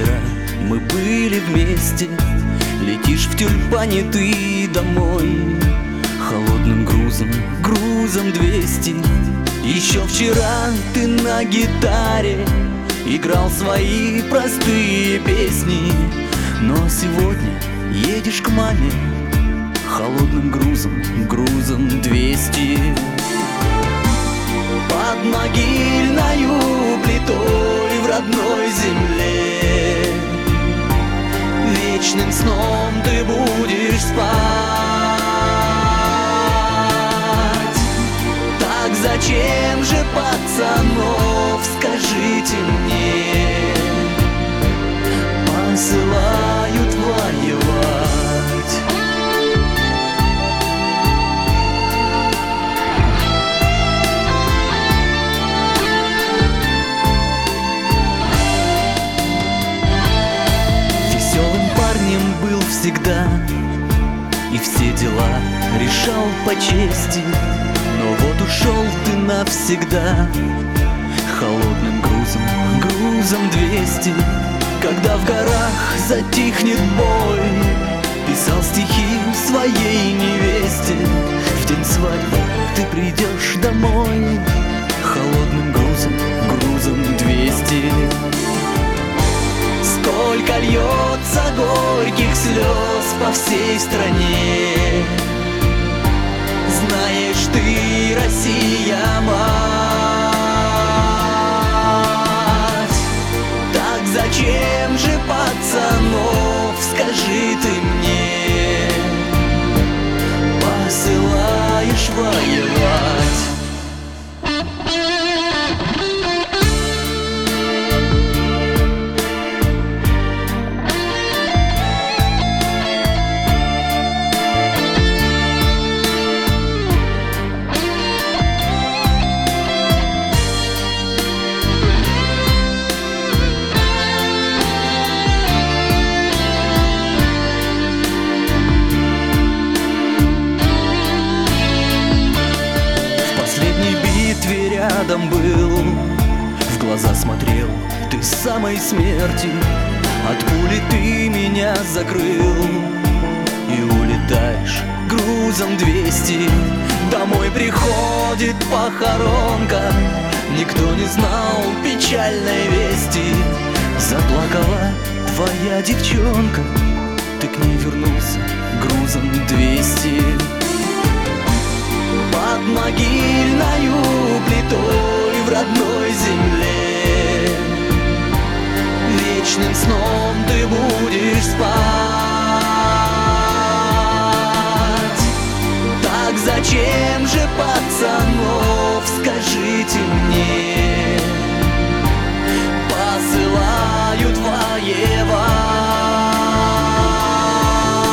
вчера мы были вместе. Летишь в тюльпане ты домой холодным грузом, грузом 200. Еще вчера ты на гитаре играл свои простые песни, но сегодня едешь к маме холодным грузом, грузом 200. Под могильною плитой в родной земле вечным сном ты будешь спать. Так зачем же, пацанов, скажите мне, посылают воевать? Был всегда и все дела решал по чести, но вот ушел ты навсегда холодным грузом, грузом 200. Когда в горах затихнет бой, писал стихи своей невесте. В день свадьбы ты придешь домой холодным грузом, грузом 200. Сколько льется горьких слез по всей стране, знаешь ты, Россия, мать. Так зачем же, пацанов, скажи ты мне, посылаешь воевать? Рядом был, в глаза смотрел ты самой смерти. От пули ты меня закрыл и улетаешь грузом 200. Домой приходит похоронка, никто не знал печальной вести. Заплакала твоя девчонка, ты к ней вернулся грузом 200. Под могильною плитой в родной земле вечным сном ты будешь спать. Так зачем же, пацанов, скажите мне, посылают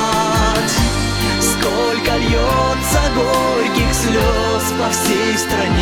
воевать? Сколько льется горьких слез по всей стране,